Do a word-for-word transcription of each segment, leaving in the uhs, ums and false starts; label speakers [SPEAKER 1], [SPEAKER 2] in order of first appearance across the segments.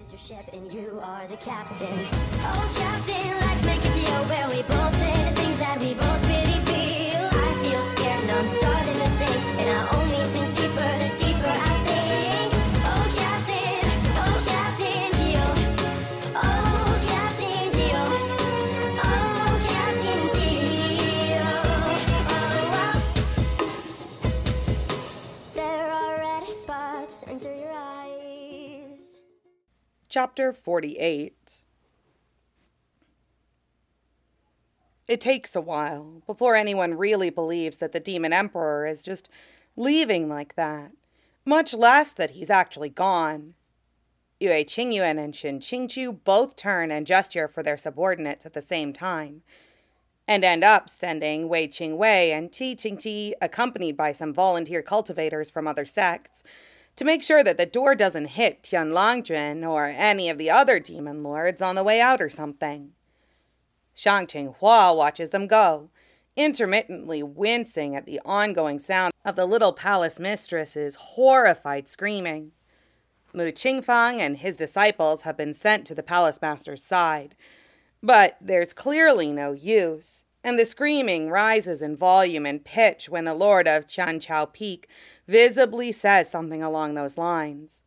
[SPEAKER 1] Here's your ship and you are the captain. Oh, captain, let's make a deal where we both say the things that we both really feel. I feel scared and I'm starting to sink, and I only sink deeper the deeper I think. Oh, captain, oh, captain, deal. Oh, captain, deal. Oh, captain, deal. Oh, oh. There are red spots under your eyes.
[SPEAKER 2] Chapter forty-eight. It takes a while before anyone really believes that the Demon Emperor is just leaving like that, much less that he's actually gone. Yue Qingyuan and Shen Qingqiu both turn and gesture for their subordinates at the same time, and end up sending Wei Qingwei and Qi Qingqi, accompanied by some volunteer cultivators from other sects, to make sure that the door doesn't hit Tian Longjun or any of the other demon lords on the way out or something. Shang Qinghua watches them go, intermittently wincing at the ongoing sound of the little palace mistress's horrified screaming. Mu Qingfang and his disciples have been sent to the palace master's side, but there's clearly no use, and the screaming rises in volume and pitch when the lord of Qianchao Peak visibly says something along those lines.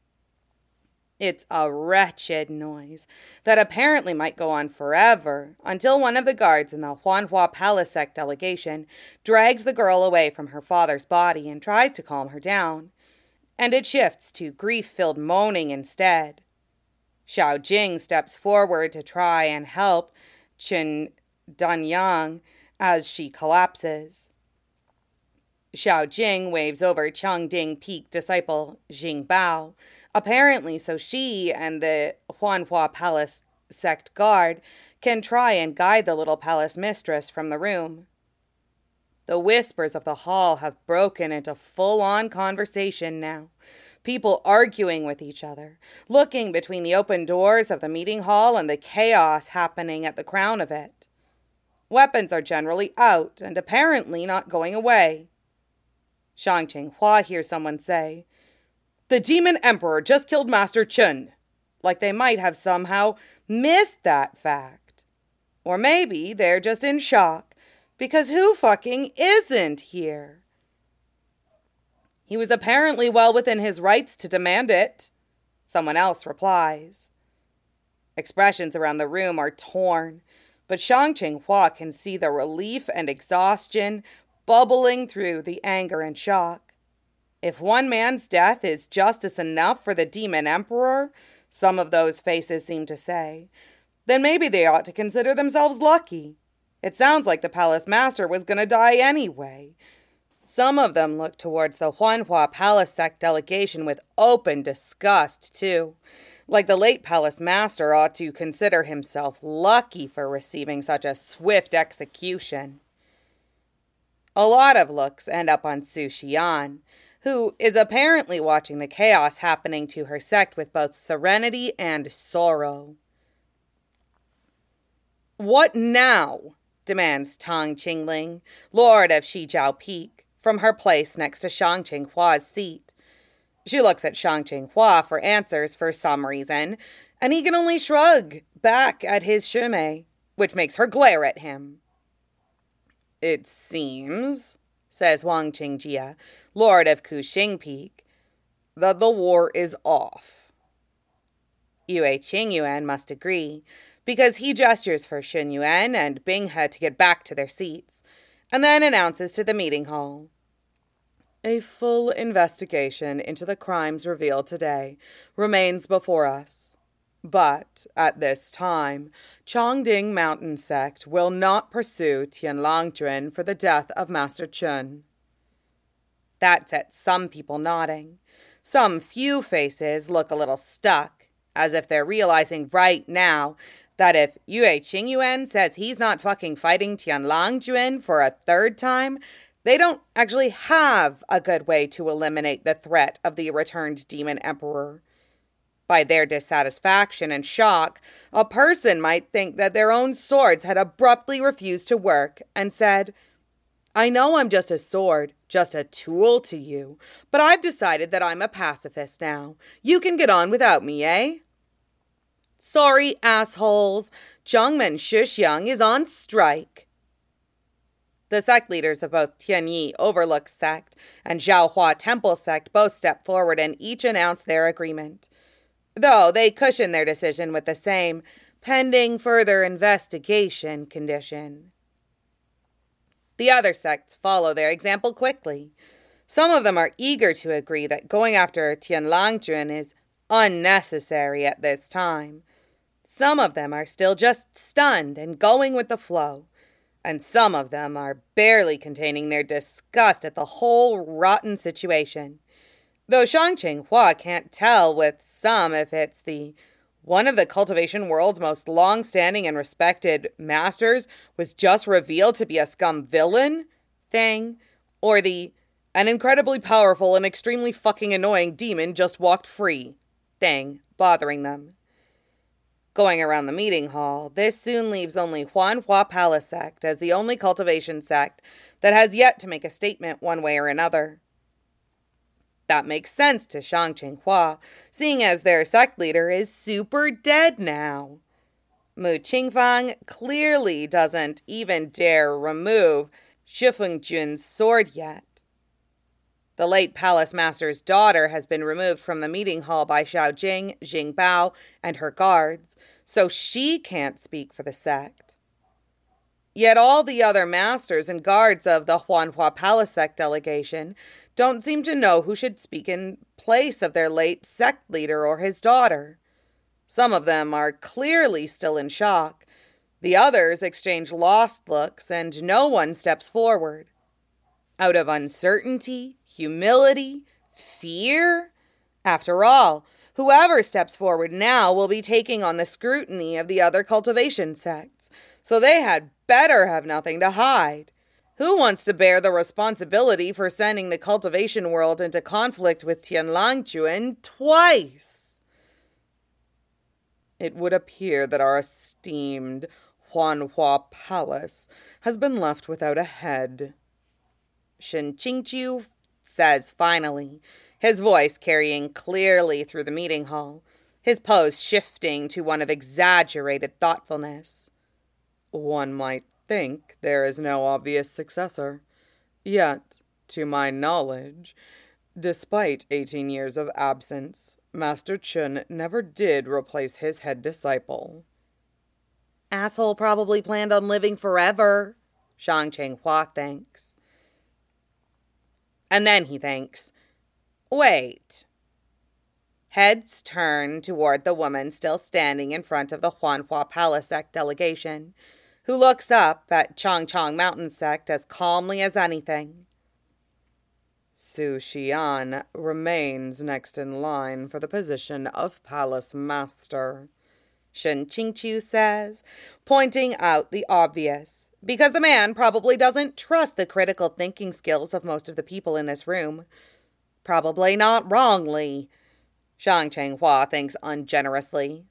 [SPEAKER 2] It's a wretched noise that apparently might go on forever until one of the guards in the Huanhua Palace sect delegation drags the girl away from her father's body and tries to calm her down, and it shifts to grief-filled moaning instead. Xiao Jing steps forward to try and help Qin Danyang as she collapses. Xiao Jing waves over Changding Peak disciple Jing Bao, apparently so she and the Huanhua Palace sect guard can try and guide the little palace mistress from the room. The whispers of the hall have broken into full-on conversation now, people arguing with each other, looking between the open doors of the meeting hall and the chaos happening at the crown of it. Weapons are generally out and apparently not going away. Shang Qinghua hears someone say, "The Demon Emperor just killed Master Chen," like they might have somehow missed that fact. Or maybe they're just in shock, because who fucking isn't here? He was apparently well within his rights to demand it, someone else replies. Expressions around the room are torn, but Shang Qinghua can see the relief and exhaustion bubbling through the anger and shock. If one man's death is justice enough for the Demon Emperor, some of those faces seem to say, then maybe they ought to consider themselves lucky. It sounds like the palace master was going to die anyway. Some of them look towards the Huanhua Palace sect delegation with open disgust, too. Like the late palace master ought to consider himself lucky for receiving such a swift execution. A lot of looks end up on Su Xian, who is apparently watching the chaos happening to her sect with both serenity and sorrow. "What now?" demands Tang Qingling, lord of Shijiao Peak, from her place next to Shang Qinghua's seat. She looks at Shang Qinghua for answers for some reason, and he can only shrug back at his shumei, which makes her glare at him. "It seems," says Wang Qingjia, lord of Kuxing Peak, "that the war is off." Yue Qingyuan must agree, because he gestures for Shen Yuan and Bing He to get back to their seats, and then announces to the meeting hall, "A full investigation into the crimes revealed today remains before us. But, at this time, Changding Mountain Sect will not pursue Tian Longjun for the death of Master Chen." That sets some people nodding. Some few faces look a little stuck, as if they're realizing right now that if Yue Qingyuan says he's not fucking fighting Tian Longjun for a third time, they don't actually have a good way to eliminate the threat of the returned Demon Emperor. By their dissatisfaction and shock, a person might think that their own swords had abruptly refused to work and said, "I know I'm just a sword, just a tool to you, but I've decided that I'm a pacifist now. You can get on without me, eh?" Sorry, assholes. Zhongmen Shishyang is on strike. The sect leaders of both Tianyi Overlook Sect and Zhaohua Temple Sect both stepped forward and each announced their agreement, though they cushioned their decision with the same pending further investigation condition. The other sects follow their example quickly. Some of them are eager to agree that going after Tianlangjun is unnecessary at this time. Some of them are still just stunned and going with the flow. And some of them are barely containing their disgust at the whole rotten situation. Though Shangqing Hua can't tell with some if it's the one of the cultivation world's most long-standing and respected masters was just revealed to be a scum villain thing, or the an incredibly powerful and extremely fucking annoying demon just walked free thing bothering them. Going around the meeting hall, this soon leaves only Huanhua Palace Sect as the only cultivation sect that has yet to make a statement one way or another. That makes sense to Shangqing Hua, seeing as their sect leader is super dead now. Mu Qingfang clearly doesn't even dare remove Shifengjun's sword yet. The late palace master's daughter has been removed from the meeting hall by Xiao Jing, Jing Bao, and her guards, so she can't speak for the sect. Yet all the other masters and guards of the Huanhua Palace Sect delegation don't seem to know who should speak in place of their late sect leader or his daughter. Some of them are clearly still in shock. The others exchange lost looks, and no one steps forward. Out of uncertainty, humility, fear? After all, whoever steps forward now will be taking on the scrutiny of the other cultivation sects, so they had better have nothing to hide. Who wants to bear the responsibility for sending the cultivation world into conflict with Tianlangjun twice? It would appear that our esteemed Huanhua Palace has been left without a head, Shen Qingqiu says finally, his voice carrying clearly through the meeting hall, his pose shifting to one of exaggerated thoughtfulness. One might think there is no obvious successor. Yet, to my knowledge, despite eighteen years of absence, Master Chun never did replace his head disciple. Asshole probably planned on living forever, Shangqing Hua thinks. And then he thinks, wait. Heads turn toward the woman still standing in front of the Huanhua Palace Sect delegation, who looks up at Changchong Mountain Sect as calmly as anything. Su Xian remains next in line for the position of Palace Master, Shen Qingqiu says, pointing out the obvious. Because the man probably doesn't trust the critical thinking skills of most of the people in this room. Probably not wrongly, Shangqing Hua thinks ungenerously.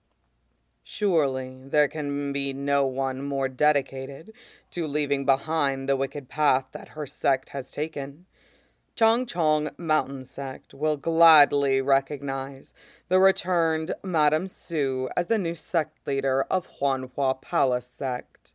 [SPEAKER 2] Surely there can be no one more dedicated to leaving behind the wicked path that her sect has taken. Changchong Mountain Sect will gladly recognize the returned Madame Su as the new sect leader of Huanhua Palace Sect.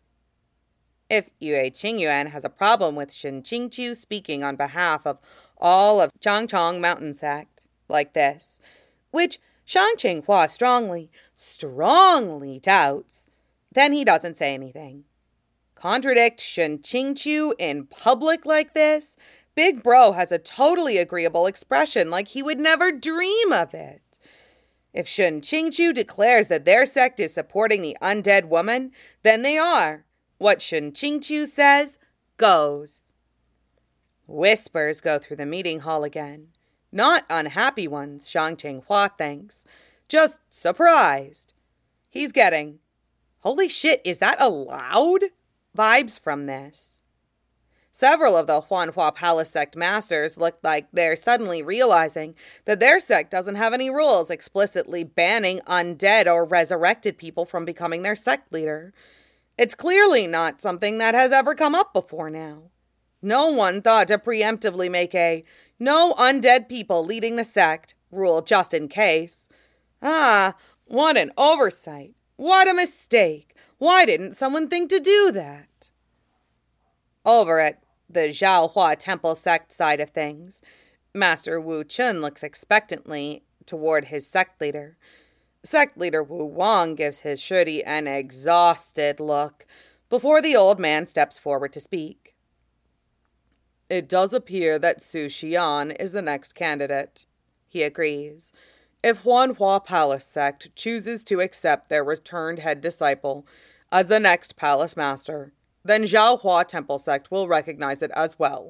[SPEAKER 2] If Yue Qingyuan has a problem with Shen Qingqiu speaking on behalf of all of Changchong Mountain Sect like this, which Shangqing Hua strongly, strongly doubts, then he doesn't say anything. Contradict Shen Qingqiu in public like this? Big Bro has a totally agreeable expression like he would never dream of it. If Shen Qingqiu declares that their sect is supporting the undead woman, then they are. What Shen Qingqiu says, goes. Whispers go through the meeting hall again. Not unhappy ones, Shangqing Hua thinks. Just surprised. He's getting, holy shit, is that allowed? Vibes from this. Several of the Huanhua Palace Sect masters look like they're suddenly realizing that their sect doesn't have any rules explicitly banning undead or resurrected people from becoming their sect leader. It's clearly not something that has ever come up before now. No one thought to preemptively make a no undead people leading the sect rule just in case. Ah, What an oversight! What a mistake! Why didn't someone think to do that? Over at the Zhaohua Temple sect side of things, Master Wu Chun looks expectantly toward his sect leader. Sect leader Wu Wang gives his shuri an exhausted look before the old man steps forward to speak. It does appear that Su Xian is the next candidate, he agrees. If Huanhua Palace sect chooses to accept their returned head disciple as the next palace master, then Zhaohua Temple sect will recognize it as well.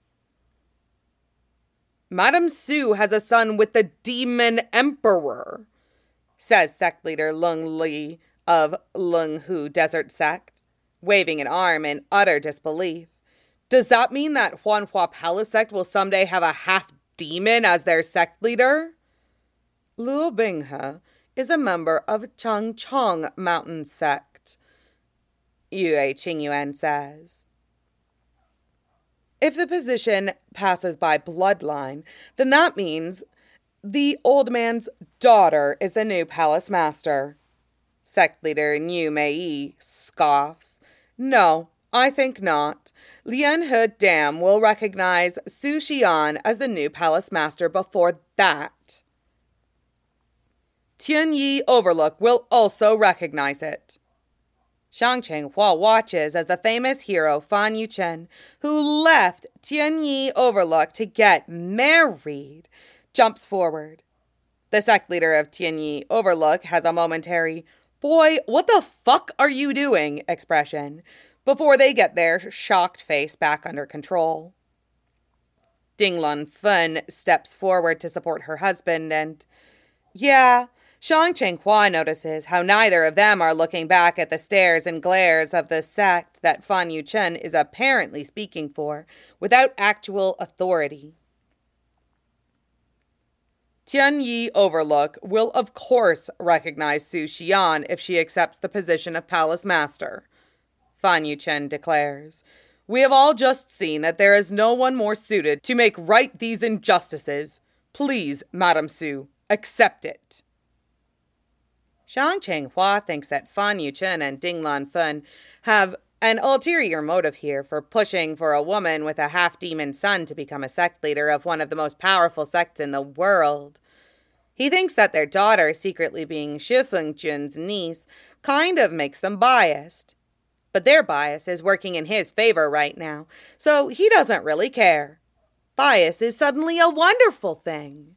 [SPEAKER 2] Madame Su has a son with the Demon Emperor, says sect leader Lung Li of Lung Hu Desert Sect, waving an arm in utter disbelief. Does that mean that Huanhua Palace sect will someday have a half-demon as their sect leader? Luo Binghe is a member of Changchong Mountain sect, Yue Qingyuan says. If the position passes by bloodline, then that means the old man's daughter is the new palace master. Sect leader Niu Mei scoffs. No, I think not. Lian He Dam will recognize Su Xian as the new palace master before that. Tian Yi Overlook will also recognize it. Shang Chenghua watches as the famous hero Fan Yuchen, who left Tian Yi Overlook to get married, jumps forward. The sect leader of Tian Yi Overlook has a momentary, boy, what the fuck are you doing expression, before they get their shocked face back under control. Ding Lun Fen steps forward to support her husband and, yeah, Shang Chenghua notices how neither of them are looking back at the stares and glares of the sect that Fan Yuchen is apparently speaking for, without actual authority. Tian Yi Overlook will of course recognize Su Xian if she accepts the position of palace master, Fan Yuchen declares. We have all just seen that there is no one more suited to make right these injustices. Please, Madame Su, accept it. Shang Chenghua thinks that Fan Yuchen and Ding Lan Fen have an ulterior motive here for pushing for a woman with a half-demon son to become a sect leader of one of the most powerful sects in the world. He thinks that their daughter secretly being Shi Fengjun's niece kind of makes them biased. But their bias is working in his favor right now, so he doesn't really care. Bias is suddenly a wonderful thing.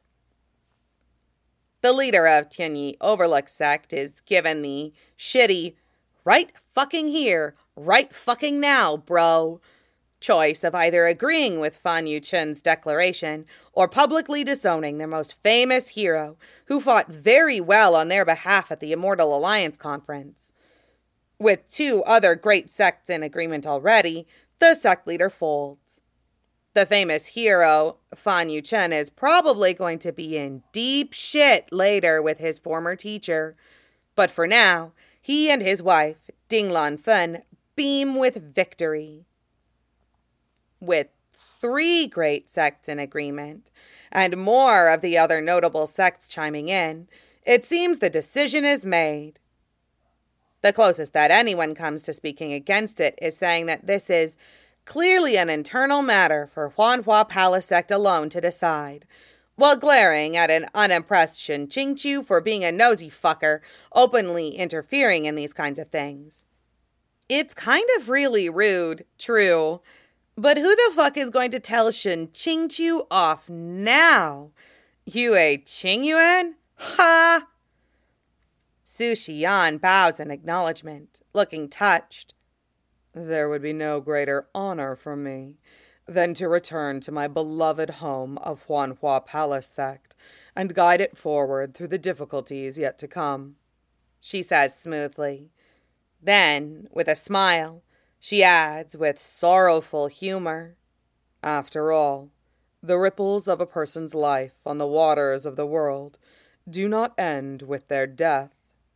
[SPEAKER 2] The leader of Tian Yi Overlook sect is given the shitty, right fucking here, right fucking now, bro, choice of either agreeing with Fan Yuchen's declaration or publicly disowning their most famous hero, who fought very well on their behalf at the Immortal Alliance Conference. With two other great sects in agreement already, the sect leader folds. The famous hero, Fan Yuchen, is probably going to be in deep shit later with his former teacher. But for now, he and his wife, Ding Lan Fen, beam with victory. With three great sects in agreement, and more of the other notable sects chiming in, it seems the decision is made. The closest that anyone comes to speaking against it is saying that this is clearly an internal matter for Huanhua Palace sect alone to decide, while glaring at an unimpressed Shen Qingqiu for being a nosy fucker, openly interfering in these kinds of things. It's kind of really rude, true, but who the fuck is going to tell Shen Qingqiu off now? Yue Qingyuan? Ha! Su Xian bows in acknowledgement, looking touched. There would be no greater honor for me than to return to my beloved home of Huanhua Palace sect and guide it forward through the difficulties yet to come, she says smoothly. Then, with a smile, she adds with sorrowful humor, after all, the ripples of a person's life on the waters of the world do not end with their death.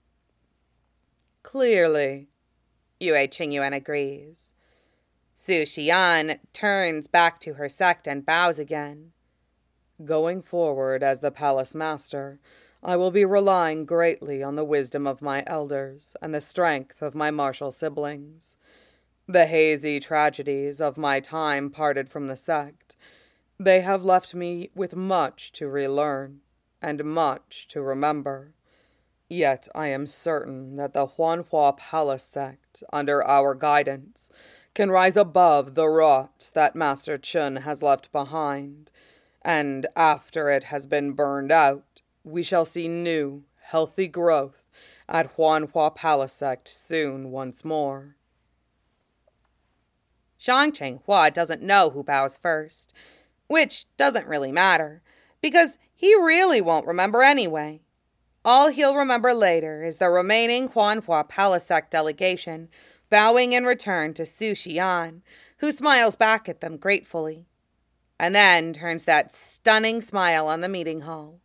[SPEAKER 2] Clearly, Yue Qingyuan agrees. Su Xian turns back to her sect and bows again. Going forward as the palace master, I will be relying greatly on the wisdom of my elders and the strength of my martial siblings. The hazy tragedies of my time parted from the sect, they have left me with much to relearn and much to remember. Yet I am certain that the Huanhua Palace sect, under our guidance, can rise above the rot that Master Chun has left behind, and after it has been burned out, we shall see new, healthy growth at Huanhua Palace sect soon once more. Shang Chenghua doesn't know who bows first, which doesn't really matter, because he really won't remember anyway. All he'll remember later is the remaining Huanhua Palace sect delegation bowing in return to Su Xian, who smiles back at them gratefully, and then turns that stunning smile on the meeting hall.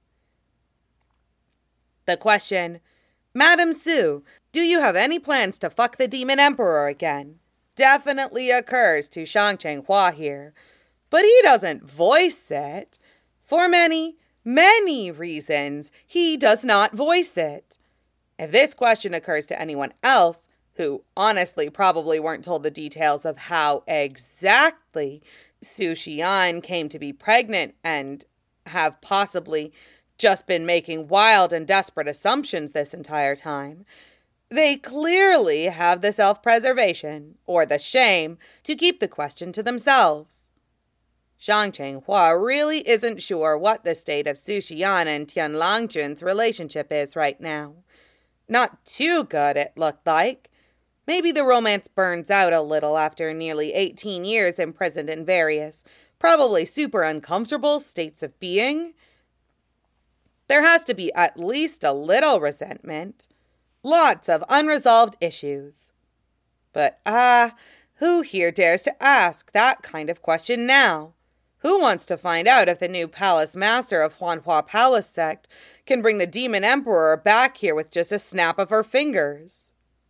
[SPEAKER 2] The question, Madam Su, do you have any plans to fuck the Demon Emperor again? Definitely occurs to Shang Chenghua here, but he doesn't voice it. For many, many reasons, he does not voice it. If this question occurs to anyone else, who honestly probably weren't told the details of how exactly Su Xian came to be pregnant and have possibly just been making wild and desperate assumptions this entire time, they clearly have the self-preservation, or the shame, to keep the question to themselves. Shang Chenghua really isn't sure what the state of Su Xian and Tian Langjun's relationship is right now. Not too good, it looked like. Maybe the romance burns out a little after nearly eighteen years imprisoned in various, probably super uncomfortable states of being. There has to be at least a little resentment. Lots of unresolved issues. But ah, uh, who here dares to ask that kind of question now? Who wants to find out if the new palace master of Huanhua Palace sect can bring the Demon Emperor back here with just a snap of her fingers?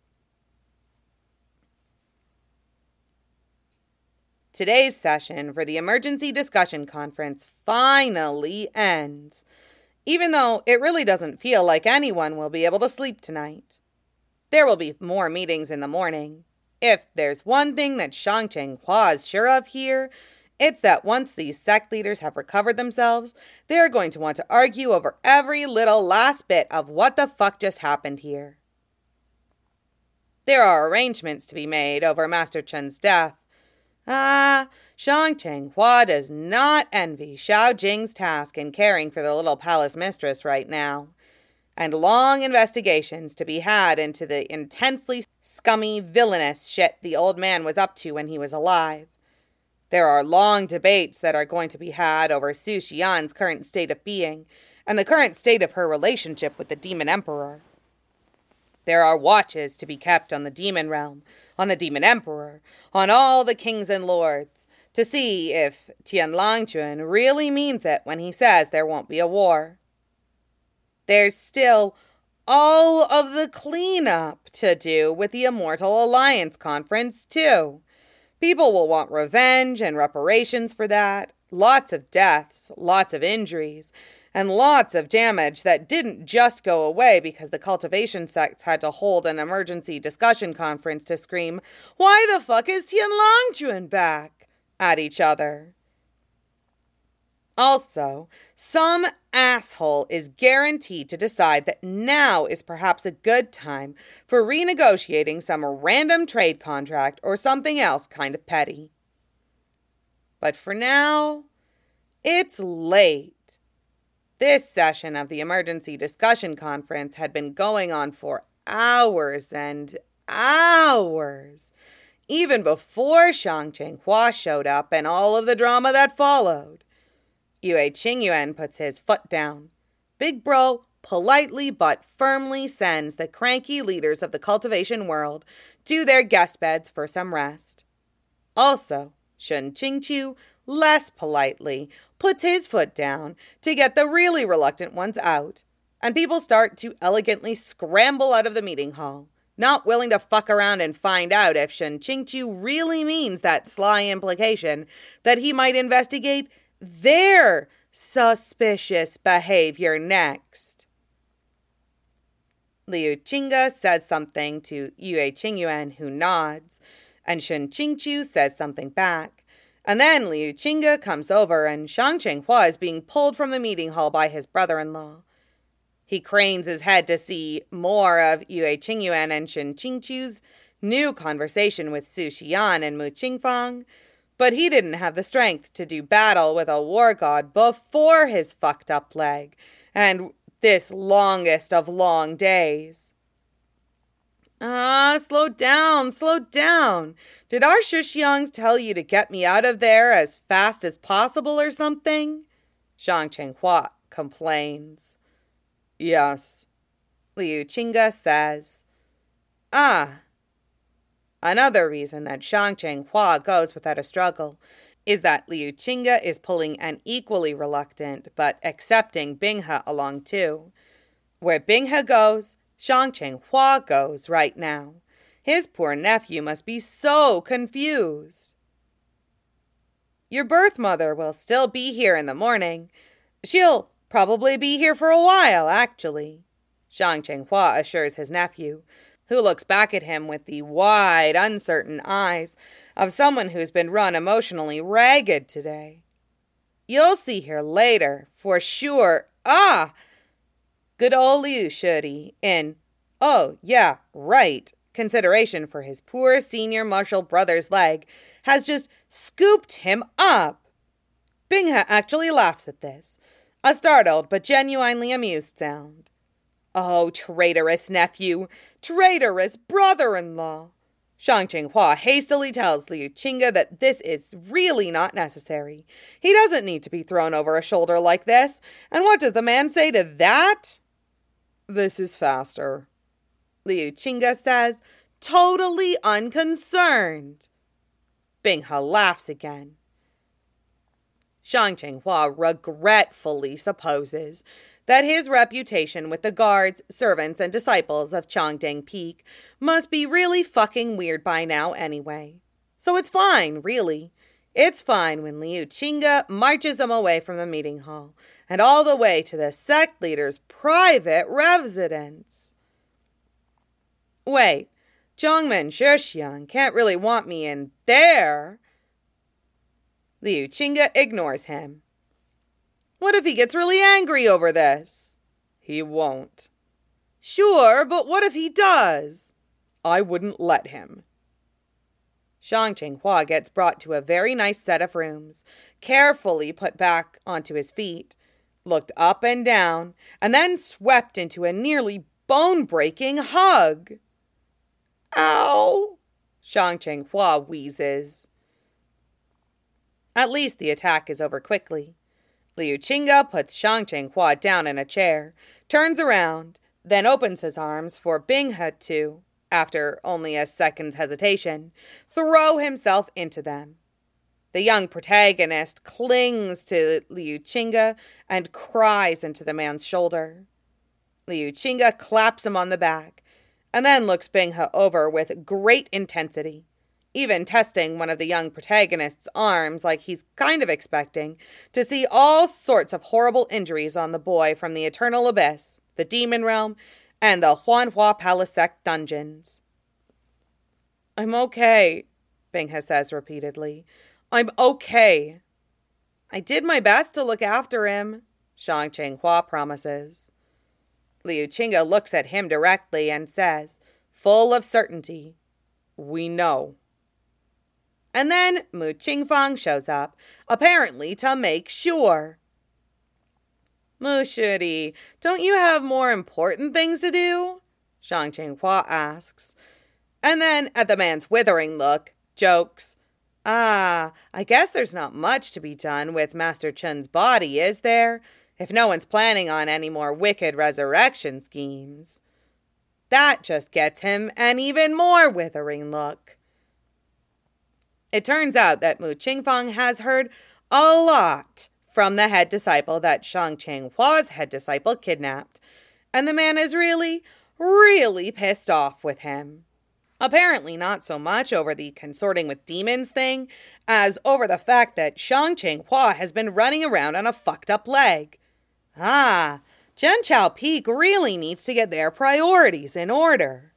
[SPEAKER 2] Today's session for the Emergency Discussion Conference finally ends, even though it really doesn't feel like anyone will be able to sleep tonight. There will be more meetings in the morning. If there's one thing that Shang Chenghua is sure of here, it's that once these sect leaders have recovered themselves, they're going to want to argue over every little last bit of what the fuck just happened here. There are arrangements to be made over Master Chun's death. Ah, Shang Chenghua does not envy Xiao Jing's task in caring for the little palace mistress right now, and long investigations to be had into the intensely scummy, villainous shit the old man was up to when he was alive. There are long debates that are going to be had over Su Xian's current state of being, and the current state of her relationship with the Demon Emperor. There are watches to be kept on the Demon Realm, on the Demon Emperor, on all the kings and lords, to see if Tian Langjun really means it when he says there won't be a war. There's still all of the cleanup to do with the Immortal Alliance Conference, too. People will want revenge and reparations for that. Lots of deaths, lots of injuries, and lots of damage that didn't just go away because the cultivation sects had to hold an emergency discussion conference to scream, "Why the fuck is Tian Langjun back?" at each other. Also, some asshole is guaranteed to decide that now is perhaps a good time for renegotiating some random trade contract or something else kind of petty. But for now, it's late. This session of the Emergency Discussion Conference had been going on for hours and hours, even before Shang Chenghua showed up and all of the drama that followed. Yue Qingyuan puts his foot down. Big Bro politely but firmly sends the cranky leaders of the cultivation world to their guest beds for some rest. Also, Shun Qingqiu less politely puts his foot down to get the really reluctant ones out, and people start to elegantly scramble out of the meeting hall, not willing to fuck around and find out if Shun Qingqiu really means that sly implication that he might investigate their suspicious behavior next. Liu Qingge says something to Yue Qingyuan, who nods, and Shen Qingqiu says something back. And then Liu Qingge comes over, and Shang Chenghua is being pulled from the meeting hall by his brother-in-law. He cranes his head to see more of Yue Qingyuan and Shen Qingqiu's new conversation with Su Xian and Mu Qingfang, but he didn't have the strength to do battle with a war god before his fucked up leg, and this longest of long days. Ah, slow down, slow down. Did our Shishiangs tell you to get me out of there as fast as possible or something? Shang Chenghua complains. Yes, Liu Qingge says. Ah. Another reason that Shang Chenghua goes without a struggle is that Liu Qingge is pulling an equally reluctant but accepting Binghe along too. Where Binghe goes, Shang Chenghua goes right now. His poor nephew must be so confused. Your birth mother will still be here in the morning. She'll probably be here for a while, actually, Shang Chenghua assures his nephew, who looks back at him with the wide, uncertain eyes of someone who's been run emotionally ragged today. You'll see her later, for sure. Ah! Good old Liu Shudi, in, oh, yeah, right, consideration for his poor senior martial brother's leg, has just scooped him up. Binghe actually laughs at this, a startled but genuinely amused sound. Oh, traitorous nephew, traitorous brother-in-law. Shang Chenghua hastily tells Liu Qingge that this is really not necessary. He doesn't need to be thrown over a shoulder like this. And what does the man say to that? This is faster, Liu Qingge says, totally unconcerned. Binghe laughs again. Shang Chenghua regretfully supposes that his reputation with the guards, servants, and disciples of Changding Peak must be really fucking weird by now anyway. So it's fine, really. It's fine when Liu Qingge marches them away from the meeting hall and all the way to the sect leader's private residence. Wait, Zhongmen Shixiang can't really want me in there. Liu Qingge ignores him. What if he gets really angry over this? He won't. Sure, but what if he does? I wouldn't let him. Shang Chenghua gets brought to a very nice set of rooms, carefully put back onto his feet, looked up and down, and then swept into a nearly bone-breaking hug. Ow! Shang Chenghua wheezes. At least the attack is over quickly. Liu Qingge puts Shang Chenghua down in a chair, turns around, then opens his arms for Binghe to, after only a second's hesitation, throw himself into them. The young protagonist clings to Liu Qingge and cries into the man's shoulder. Liu Qingge claps him on the back, and then looks Binghe over with great intensity, even testing one of the young protagonist's arms like he's kind of expecting to see all sorts of horrible injuries on the boy from the Eternal Abyss, the Demon Realm, and the Huanhua Palace Sect dungeons. I'm okay, Binghe says repeatedly. I'm okay. I did my best to look after him, Shang Chenghua promises. Liu Qingge looks at him directly and says, full of certainty, we know. And then Mu Qingfang shows up, apparently to make sure. Mu Shudi, don't you have more important things to do? Shang Chenghua asks. And then, at the man's withering look, jokes, Ah, I guess there's not much to be done with Master Chun's body, is there? If no one's planning on any more wicked resurrection schemes. That just gets him an even more withering look. It turns out that Mu Qingfang has heard a lot from the head disciple that Shang Chenghua's head disciple kidnapped, and the man is really, really pissed off with him. Apparently not so much over the consorting with demons thing, as over the fact that Shang Chenghua has been running around on a fucked up leg. Ah, Zhenqiao Peak really needs to get their priorities in order.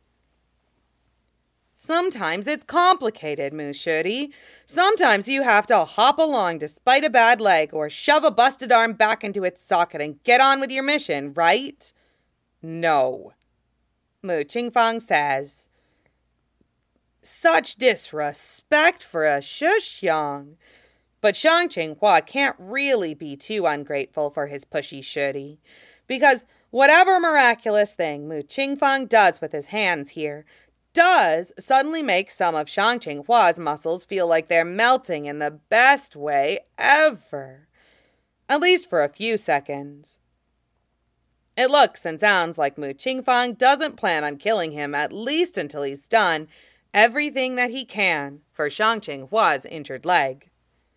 [SPEAKER 2] Sometimes it's complicated, Mu Shudi. Sometimes you have to hop along despite a bad leg or shove a busted arm back into its socket and get on with your mission, right? No, Mu Qingfang says. Such disrespect for a Shuxiang. But Shang Qinghua can't really be too ungrateful for his pushy Shudi, because whatever miraculous thing Mu Qingfang does with his hands here does suddenly make some of Shang Qinghua's muscles feel like they're melting in the best way ever. At least for a few seconds. It looks and sounds like Mu Qingfang doesn't plan on killing him, at least until he's done everything that he can for Shang Qinghua's injured leg.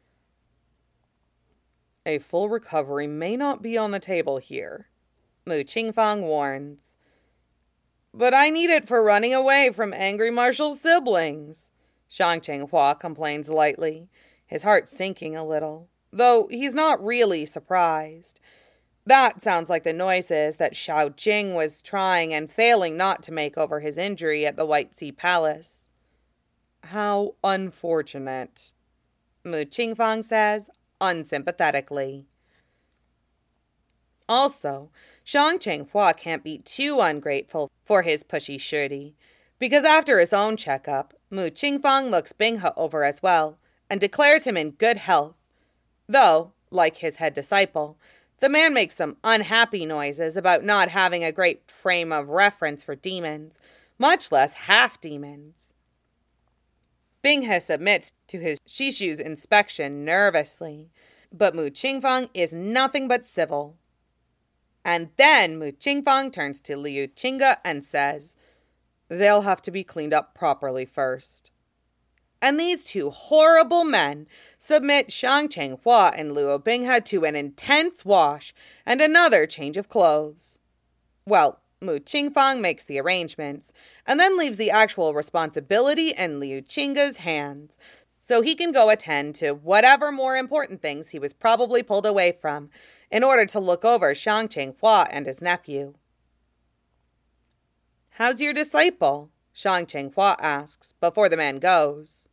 [SPEAKER 2] A full recovery may not be on the table here, Mu Qingfang warns. But I need it for running away from angry Marshall's siblings, Shang Qinghua complains lightly, his heart sinking a little, though he's not really surprised. That sounds like the noises that Xiao Jing was trying and failing not to make over his injury at the White Sea Palace. How unfortunate, Mu Qingfang says, unsympathetically. Also, Shang Qinghua can't be too ungrateful for his pushy Shudi, because after his own checkup, Mu Qingfang looks Binghe over as well and declares him in good health. Though, like his head disciple, the man makes some unhappy noises about not having a great frame of reference for demons, much less half-demons. Binghe submits to his Shishu's inspection nervously, but Mu Qingfang is nothing but civil. And then Mu Qingfang turns to Liu Qingge and says, "They'll have to be cleaned up properly first." And these two horrible men submit Shang Qinghua and Luo Binghe to an intense wash and another change of clothes. Well, Mu Qingfang makes the arrangements and then leaves the actual responsibility in Liu Qingge's hands, so he can go attend to whatever more important things he was probably pulled away from in order to look over Shang Qinghua and his nephew. "How's your disciple?" Shang Qinghua asks before the man goes.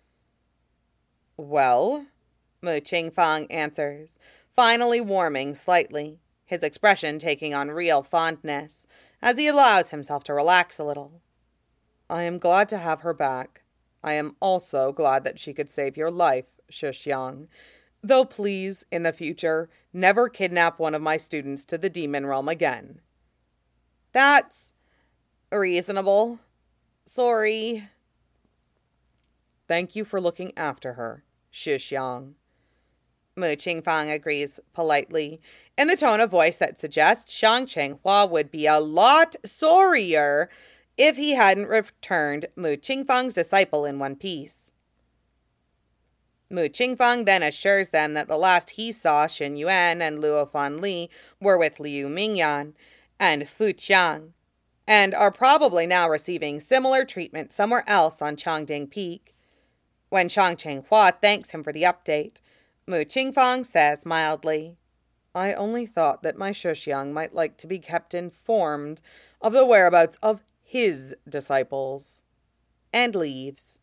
[SPEAKER 2] "Well," Mu Qingfang answers, finally warming slightly, his expression taking on real fondness, as he allows himself to relax a little. "I am glad to have her back. I am also glad that she could save your life, Shuxiang. Though please, in the future, never kidnap one of my students to the demon realm again." "That's reasonable. Sorry." "Thank you for looking after her, Shuxiang." Mu Qingfang agrees politely, in the tone of voice that suggests Shang Qinghua would be a lot sorrier if he hadn't returned Mu Qingfang's disciple in one piece. Mu Qingfang then assures them that the last he saw Xin Yuan and Luo Fanli were with Liu Mingyan and Fu Qiang, and are probably now receiving similar treatment somewhere else on Changding Peak. When Shang Qinghua thanks him for the update, Mu Qingfang says mildly, "I only thought that my Shuxiang might like to be kept informed of the whereabouts of his disciples," and leaves.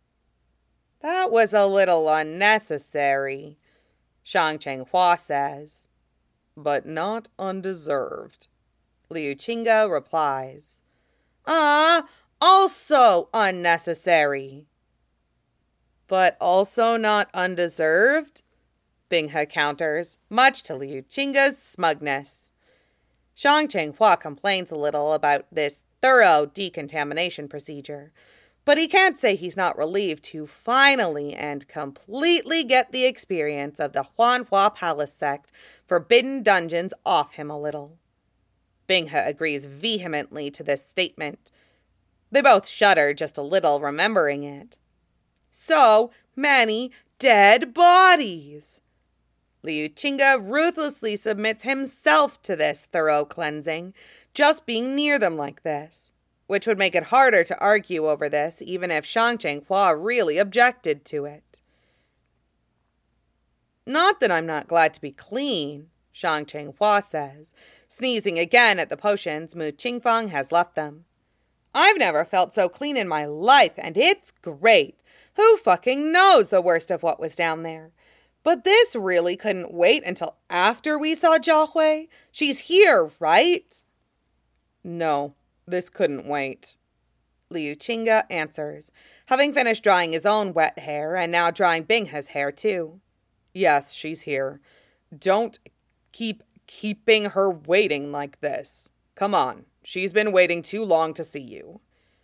[SPEAKER 2] "That was a little unnecessary," Shang Qinghua says. "But not undeserved," Liu Qingge replies. "Ah, also unnecessary." "But also not undeserved?" Binghe counters, much to Liu Qingge's smugness. Shang Qinghua complains a little about this thorough decontamination procedure, but he can't say he's not relieved to finally and completely get the experience of the Huanhua Palace sect Forbidden Dungeons off him a little. Binghe agrees vehemently to this statement. They both shudder just a little, remembering it. So many dead bodies! Liu Qingge ruthlessly submits himself to this thorough cleansing, just being near them like this, which would make it harder to argue over this even if Shang Qinghua really objected to it. "Not that I'm not glad to be clean," Shang Qinghua says, sneezing again at the potions Mu Qingfang has left them. I've never felt so clean in my life, and it's great. Who fucking knows the worst of what was down there? But this really couldn't wait until after we saw Jia Hui. She's here, right? No, this couldn't wait, Liu Qingge answers, having finished drying his own wet hair and now drying Binghe's hair too. Yes, she's here. Don't keep keeping her waiting like this. Come on, she's been waiting too long to see you.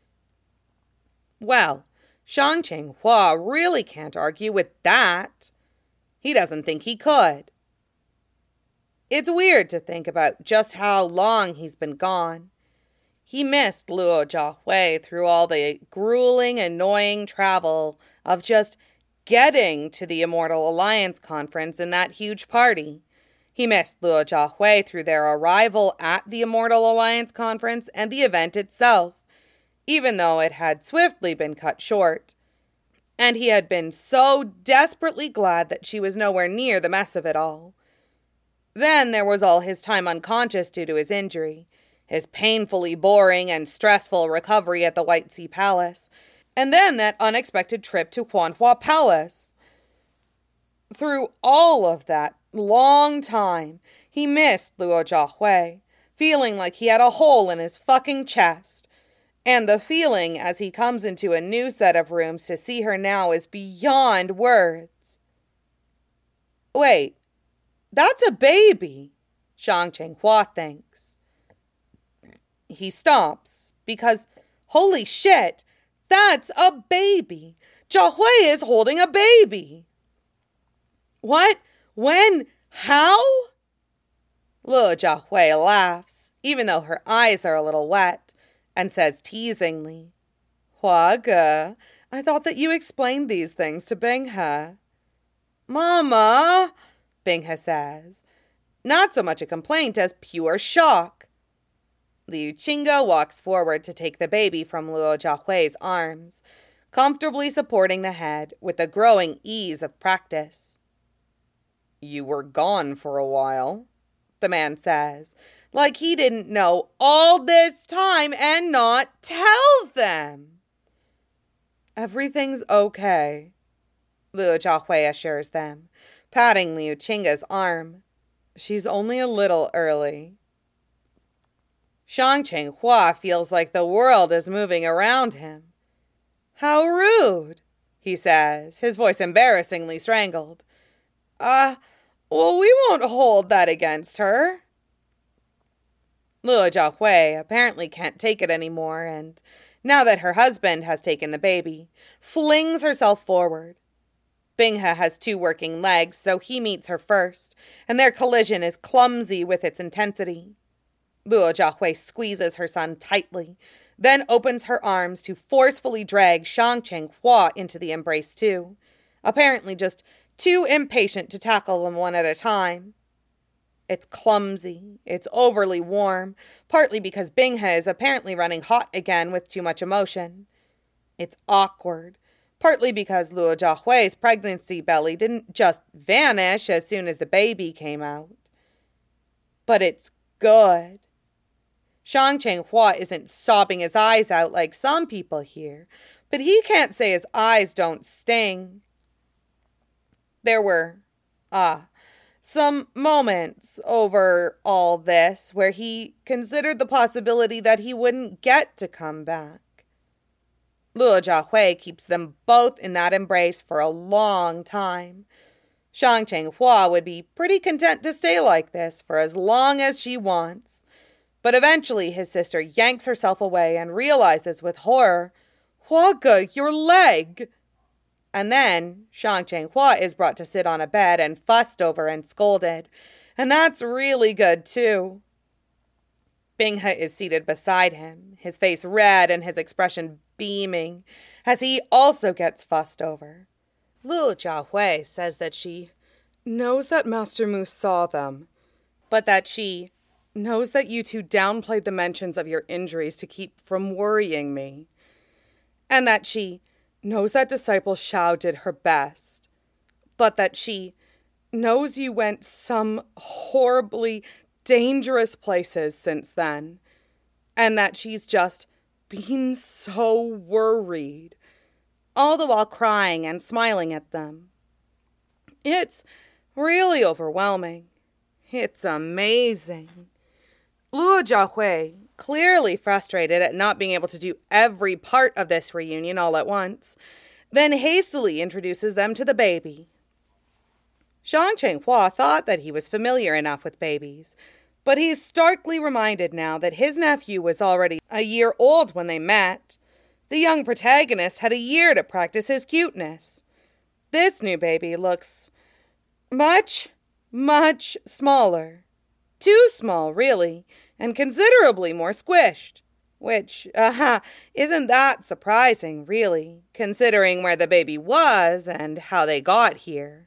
[SPEAKER 2] Well, Shang Qinghua really can't argue with that. He doesn't think he could. It's weird to think about just how long he's been gone. He missed Luo Jiahui through all the grueling, annoying travel of just getting to the Immortal Alliance conference in that huge party. He missed Luo Jiahui through their arrival at the Immortal Alliance conference and the event itself, even though it had swiftly been cut short. And he had been so desperately glad that she was nowhere near the mess of it all. Then there was all his time unconscious due to his injury, his painfully boring and stressful recovery at the White Sea Palace, and then that unexpected trip to Huanhua Palace. Through all of that long time, he missed Luo Jiahui, feeling like he had a hole in his fucking chest. And the feeling as he comes into a new set of rooms to see her now is beyond words. Wait, that's a baby, Shang Qinghua thinks. He stops, because, holy shit, that's a baby. Jia Hui is holding a baby. What? When? How? Luo Jiahui laughs, even though her eyes are a little wet, and says teasingly, Hua-ge, I thought that you explained these things to Binghe. Mama, Binghe says, not so much a complaint as pure shock. Liu Qingge walks forward to take the baby from Luo Jiahui's arms, comfortably supporting the head with the growing ease of practice. You were gone for a while, the man says, like he didn't know all this time and not tell them. Everything's okay, Luo Jiahui assures them, patting Liu Qingge's arm. She's only a little early. Shang Qinghua feels like the world is moving around him. How rude, he says, his voice embarrassingly strangled. Uh, well, we won't hold that against her. Luo Jiahui apparently can't take it anymore, and, now that her husband has taken the baby, flings herself forward. Binghe has two working legs, so he meets her first, and their collision is clumsy with its intensity. Luo Jiahui squeezes her son tightly, then opens her arms to forcefully drag Shang Qinghua into the embrace too, apparently just too impatient to tackle them one at a time. It's clumsy, it's overly warm, partly because Binghe is apparently running hot again with too much emotion. It's awkward, partly because Luo Jiahui's pregnancy belly didn't just vanish as soon as the baby came out. But it's good. Shang Qinghua isn't sobbing his eyes out like some people here, but he can't say his eyes don't sting. There were, ah, some moments over all this where he considered the possibility that he wouldn't get to come back. Luo Jiahui keeps them both in that embrace for a long time. Shang Qinghua would be pretty content to stay like this for as long as she wants. But eventually his sister yanks herself away and realizes with horror, Hua-ge, your leg! And then Shang Qinghua is brought to sit on a bed and fussed over and scolded. And that's really good, too. Binghe is seated beside him, his face red and his expression beaming, as he also gets fussed over. Luo Jiahui says that she knows that Master Mu saw them, but that she knows that you two downplayed the mentions of your injuries to keep from worrying me, and that she knows that Disciple Xiao did her best, but that she knows you went some horribly dangerous places since then, and that she's just been so worried, all the while crying and smiling at them. It's really overwhelming. It's amazing. Luo Jiahui, clearly frustrated at not being able to do every part of this reunion all at once, then hastily introduces them to the baby. Shang Chenghua thought that he was familiar enough with babies, but he's starkly reminded now that his nephew was already a year old when they met. The young protagonist had a year to practice his cuteness. This new baby looks much, much smaller. Too small, really, and considerably more squished. Which, uh, isn't that surprising, really, considering where the baby was and how they got here.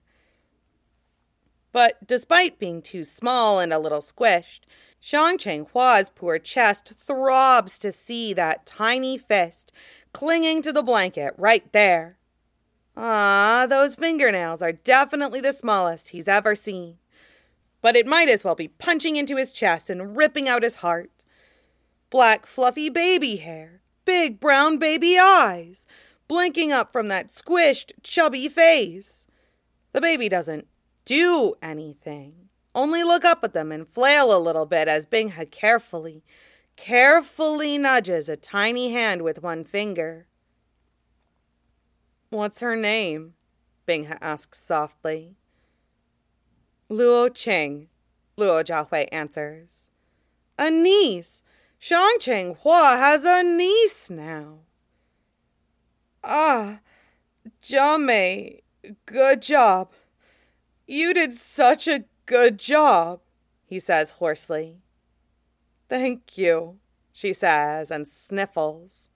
[SPEAKER 2] But despite being too small and a little squished, Shang Chenghua's poor chest throbs to see that tiny fist clinging to the blanket right there. Ah, those fingernails are definitely the smallest he's ever seen. But it might as well be punching into his chest and ripping out his heart. Black fluffy baby hair, big brown baby eyes, blinking up from that squished, chubby face. The baby doesn't do anything, only look up at them and flail a little bit as Binghe carefully, carefully nudges a tiny hand with one finger. "What's her name?" Binghe asks softly. "Luo Qing," Luo Jiahui answers. "A niece! Shang Chenghua has a niece now." "Ah, Jiamei, good job. You did such a good job," he says hoarsely. "Thank you," she says and sniffles.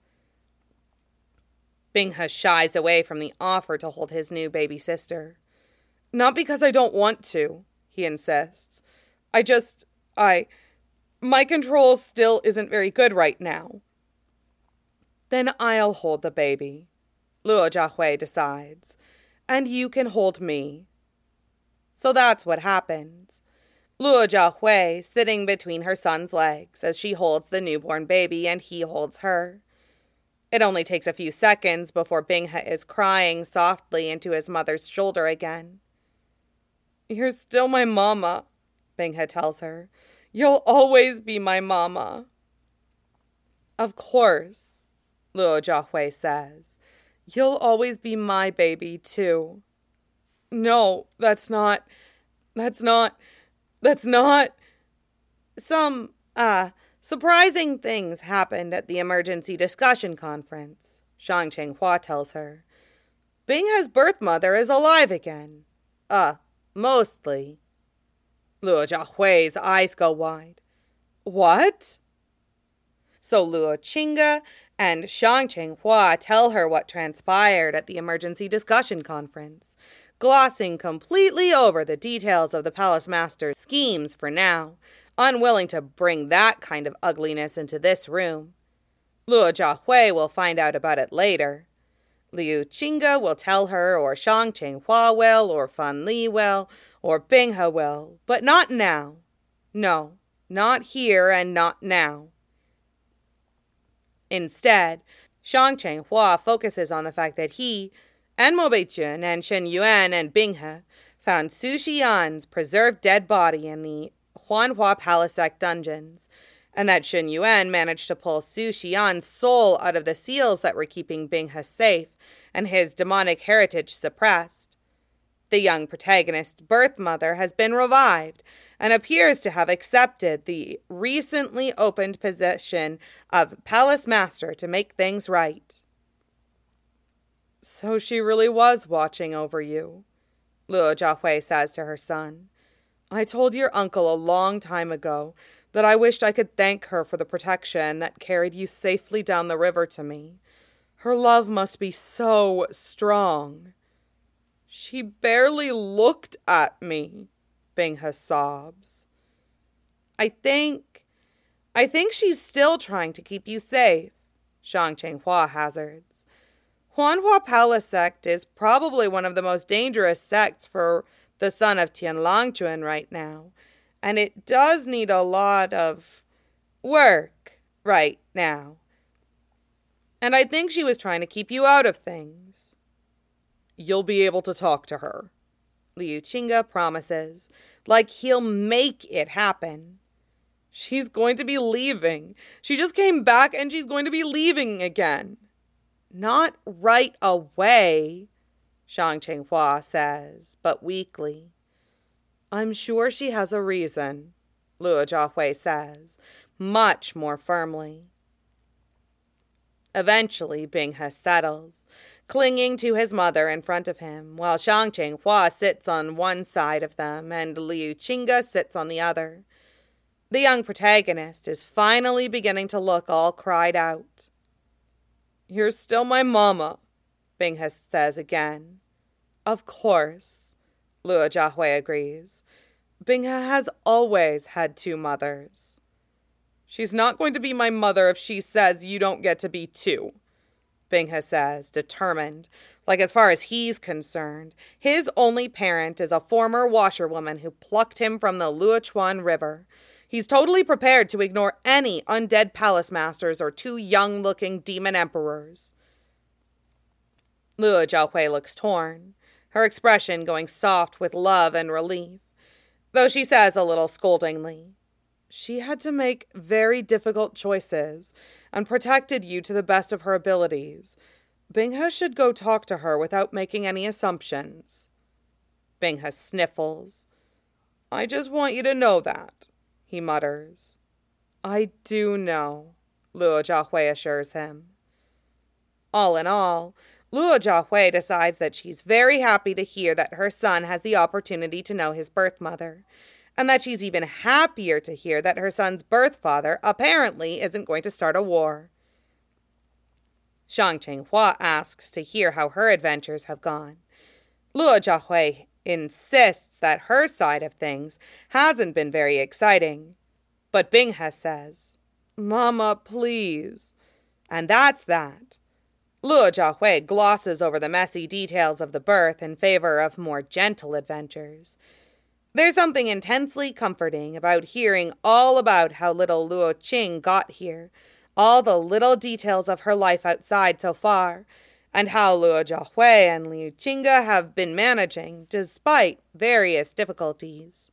[SPEAKER 2] Binghe shies away from the offer to hold his new baby sister. "Not because I don't want to," he insists. I just, I, my control still isn't very good right now." "Then I'll hold the baby," Luo Jiahui decides, "and you can hold me." So that's what happens. Luo Jiahui sitting between her son's legs as she holds the newborn baby and he holds her. It only takes a few seconds before Binghe is crying softly into his mother's shoulder again. "You're still my mama," Binghe tells her. "You'll always be my mama." "Of course," Luo Jiahui says. "You'll always be my baby, too." "No, that's not, that's not, that's not." Some, uh, surprising things happened at the emergency discussion conference, Shang Chenghua tells her. "Binghe's birth mother is alive again. Uh, mostly." Luo Jiahui's eyes go wide. "What?" So Luo Qingge and Shang Chenghua tell her what transpired at the emergency discussion conference, glossing completely over the details of the palace master's schemes for now, unwilling to bring that kind of ugliness into this room. Luo Jiahui will find out about it later. Liu Qingge will tell her, or Shang Chenghua will, or Fan Li will, or Binghe will, but not now. No, not here and not now. Instead, Shang Chenghua focuses on the fact that he, and Mo Beijun, and Shen Yuan, and Binghe found Su Xian's preserved dead body in the Huanhua Palisec dungeons, and that Shen Yuan managed to pull Su Xian's soul out of the seals that were keeping Binghe safe and his demonic heritage suppressed. The young protagonist's birth mother has been revived and appears to have accepted the recently opened position of Palace Master to make things right. "So she really was watching over you," Luo Jiahui says to her son. "I told your uncle a long time ago that I wished I could thank her for the protection that carried you safely down the river to me. Her love must be so strong." "She barely looked at me," Binghe sobs. I think, I think she's still trying to keep you safe," Shang Chenghua hazards. "Huanhua Palace sect is probably one of the most dangerous sects for the son of Tianlongchuan right now, and it does need a lot of work right now. And I think she was trying to keep you out of things." "You'll be able to talk to her," Liu Qingge promises, like he'll make it happen. "She's going to be leaving. She just came back and she's going to be leaving again." "Not right away," Shang Qinghua says, but weakly. "I'm sure she has a reason," Luo Zhahui says, much more firmly. Eventually, Bing He settles, clinging to his mother in front of him, while Shang Qinghua sits on one side of them and Liu Qingge sits on the other. The young protagonist is finally beginning to look all cried out. "You're still my mama," Bing He says again. "Of course," Luo Zhahui agrees. "Bing He has always had two mothers." "She's not going to be my mother if she says you don't get to be two," Bing He says, determined. Like, as far as he's concerned, his only parent is a former washerwoman who plucked him from the Luochuan River. He's totally prepared to ignore any undead palace masters or two young-looking demon emperors. Luo Zhahui looks torn, her expression going soft with love and relief, though she says a little scoldingly, "She had to make very difficult choices and protected you to the best of her abilities. Bing He should go talk to her without making any assumptions." Bing He sniffles. "I just want you to know that," he mutters. "I do know," Luo Zhahui assures him. All in all, Luo Zhahui decides that she's very happy to hear that her son has the opportunity to know his birth mother, and that she's even happier to hear that her son's birth father apparently isn't going to start a war. Shang Qinghua asks to hear how her adventures have gone. Luo Zhahui insists that her side of things hasn't been very exciting. But Bing He says, "Mama, please." And that's that. Luo Zhahui glosses over the messy details of the birth in favor of more gentle adventures. There's something intensely comforting about hearing all about how little Luo Qing got here, all the little details of her life outside so far, and how Luo Zhahui and Liu Qingge have been managing despite various difficulties.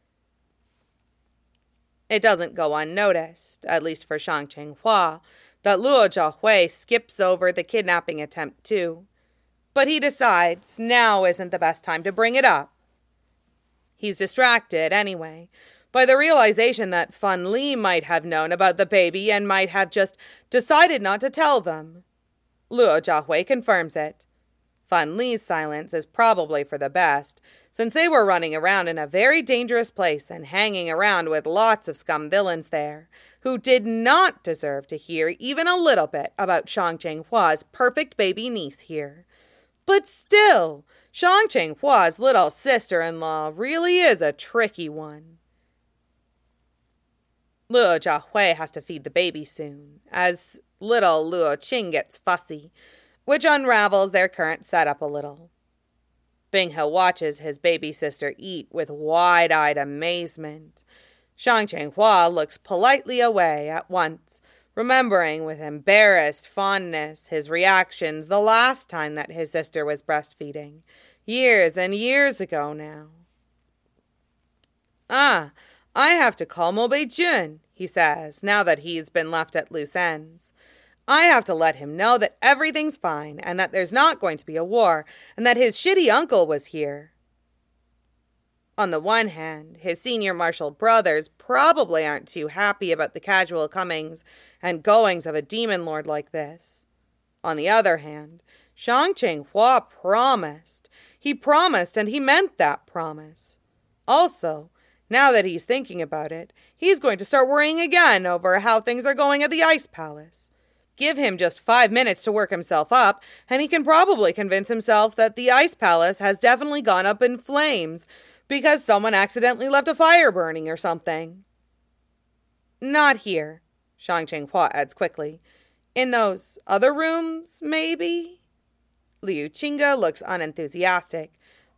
[SPEAKER 2] It doesn't go unnoticed, at least for Shang Qinghua, that Luo Zhahui skips over the kidnapping attempt too. But he decides now isn't the best time to bring it up. He's distracted, anyway, by the realization that Fan Li might have known about the baby and might have just decided not to tell them. Luo Zhahui confirms it. Fan Li's silence is probably for the best, since they were running around in a very dangerous place and hanging around with lots of scum villains there, who did not deserve to hear even a little bit about Shang Qinghua's perfect baby niece here. But still, Shang Qinghua's little sister-in-law really is a tricky one. Luo Zhahui has to feed the baby soon, as little Luo Qing gets fussy, which unravels their current setup a little. Bing He watches his baby sister eat with wide-eyed amazement. Shang Qinghua looks politely away at once, remembering with embarrassed fondness his reactions the last time that his sister was breastfeeding, years and years ago now. "Ah, I have to call Mo Beijun," he says, now that he's been left at loose ends. "I have to let him know that everything's fine and that there's not going to be a war and that his shitty uncle was here." On the one hand, his senior martial brothers probably aren't too happy about the casual comings and goings of a demon lord like this. On the other hand, Shang Qinghua promised. He promised and he meant that promise. Also, now that he's thinking about it, he's going to start worrying again over how things are going at the Ice Palace. Give him just five minutes to work himself up, and he can probably convince himself that the Ice Palace has definitely gone up in flames because someone accidentally left a fire burning or something. "Not here," Shang Qinghua adds quickly. "In those other rooms, maybe?" Liu Qingge looks unenthusiastic,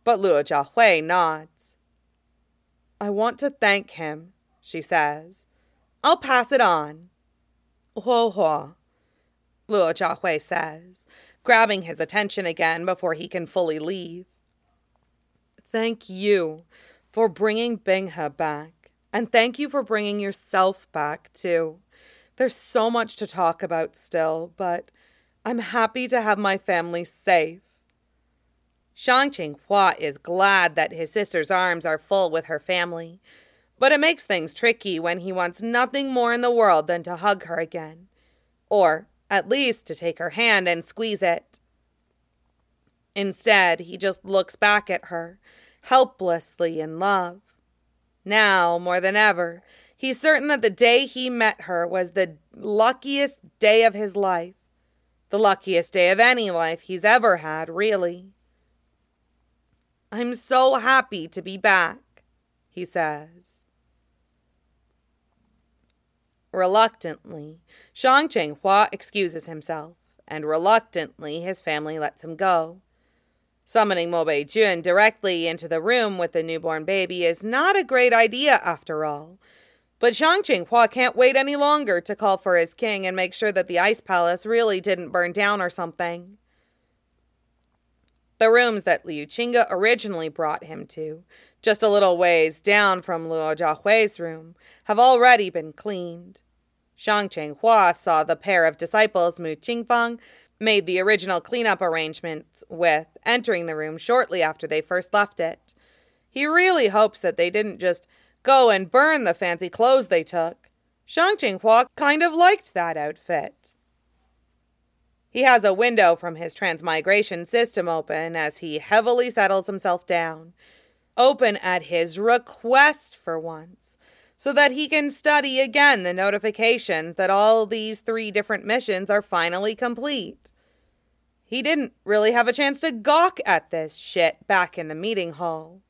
[SPEAKER 2] but Luo Jiahui nods. I want to thank him, she says. I'll pass it on. Huo Huo, Luo Jiahui says, grabbing his attention again before he can fully leave. Thank you for bringing Binghe back, and thank you for bringing yourself back, too. There's so much to talk about still, but I'm happy to have my family safe. Shang Qinghua is glad that his sister's arms are full with her family, but it makes things tricky when he wants nothing more in the world than to hug her again, or at least to take her hand and squeeze it. Instead, he just looks back at her, helplessly in love. Now, more than ever, he's certain that the day he met her was the luckiest day of his life. The luckiest day of any life he's ever had, really. I'm so happy to be back, he says. Reluctantly, Shang Qinghua excuses himself, and reluctantly his family lets him go. Summoning Mo Beijun directly into the room with the newborn baby is not a great idea after all. But Shang Qinghua can't wait any longer to call for his king and make sure that the ice palace really didn't burn down or something. The rooms that Liu Qingge originally brought him to, just a little ways down from Luo Jiahui's room, have already been cleaned. Shang Qinghua saw the pair of disciples Mu Qingfang made the original cleanup arrangements with, entering the room shortly after they first left it. He really hopes that they didn't just go and burn the fancy clothes they took. Shang Qinghua kind of liked that outfit. He has a window from his transmigration system open as he heavily settles himself down, open at his request for once, so that he can study again the notifications that all these three different missions are finally complete. He didn't really have a chance to gawk at this shit back in the meeting hall.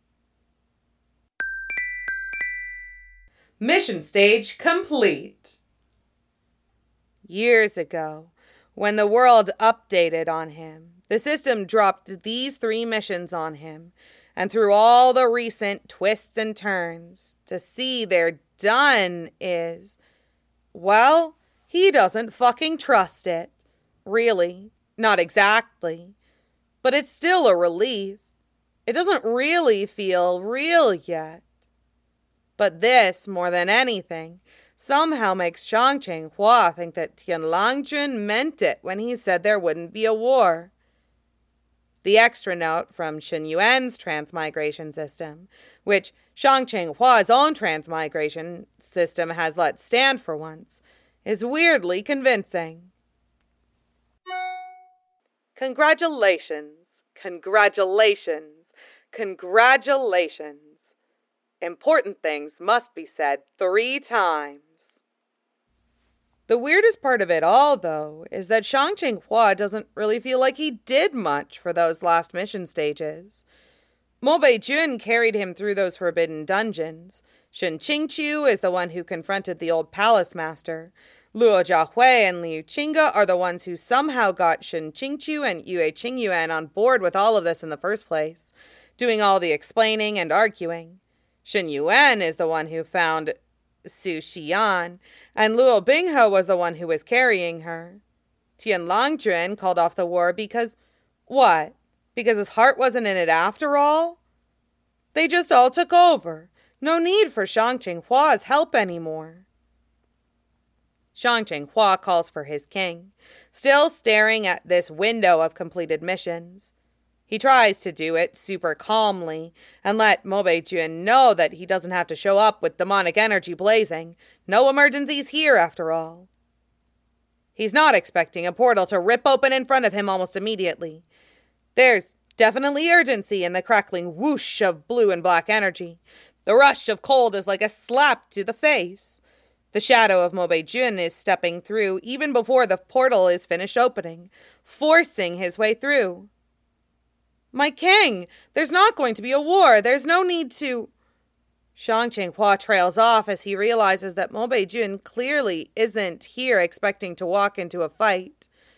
[SPEAKER 2] Mission stage complete. Years ago, when the world updated on him, the system dropped these three missions on him, and through all the recent twists and turns, to see they're done is, well, he doesn't fucking trust it. Really, not exactly. But it's still a relief. It doesn't really feel real yet. But this, more than anything, somehow makes Shang Qinghua think that Tian Langjun meant it when he said there wouldn't be a war. The extra note from Shen Yuan's transmigration system, which Shang Qinghua's own transmigration system has let stand for once, is weirdly convincing. Congratulations, congratulations, congratulations. Important things must be said three times. The weirdest part of it all, though, is that Shang Qinghua doesn't really feel like he did much for those last mission stages. Mo Beijun carried him through those forbidden dungeons. Shen Qingqiu is the one who confronted the old palace master. Luo Jiahui and Liu Qingge are the ones who somehow got Shen Qingqiu and Yue Qingyuan on board with all of this in the first place, doing all the explaining and arguing. Shen Yuan is the one who found Su Xian, and Luo Binghe was the one who was carrying her. Tian Langjun called off the war because, what? Because his heart wasn't in it after all? They just all took over. No need for Shang Qinghua's help anymore. Shang Qinghua calls for his king, still staring at this window of completed missions. He tries to do it super calmly and let Mo Beijun know that he doesn't have to show up with demonic energy blazing. No emergencies here, after all. He's not expecting a portal to rip open in front of him almost immediately. There's definitely urgency in the crackling whoosh of blue and black energy. The rush of cold is like a slap to the face. The shadow of Mo Beijun is stepping through even before the portal is finished opening, forcing his way through. My king, there's not going to be a war. There's no need to... Shang Qinghua trails off as he realizes that Mo Beijun clearly isn't here expecting to walk into a fight.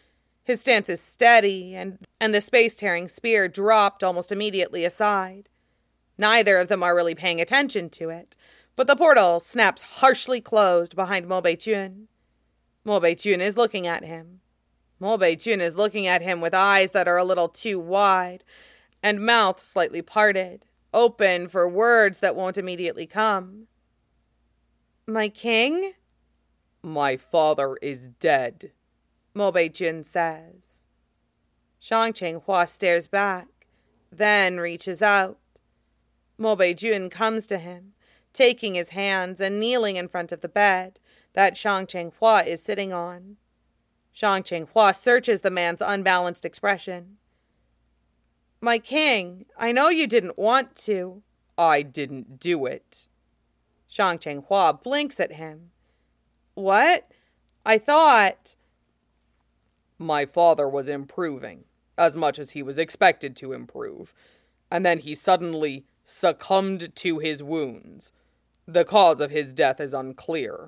[SPEAKER 2] His stance is steady, and, and the space-tearing spear dropped almost immediately aside. Neither of them are really paying attention to it, but the portal snaps harshly closed behind Mo Beijun. Mo Beijun is looking at him. Mo Beijun is looking at him with eyes that are a little too wide, and mouth slightly parted, open for words that won't immediately come. My king? My father is dead, Mo Beijun says. Shang Qinghua stares back, then reaches out. Mo Beijun comes to him, taking his hands and kneeling in front of the bed that Shang Qinghua is sitting on. Shang Qinghua searches the man's unbalanced expression. My king, I know you didn't want to. I didn't do it. Shang Qinghua blinks at him. What? I thought... My father was improving, as much as he was expected to improve, and then he suddenly succumbed to his wounds. The cause of his death is unclear.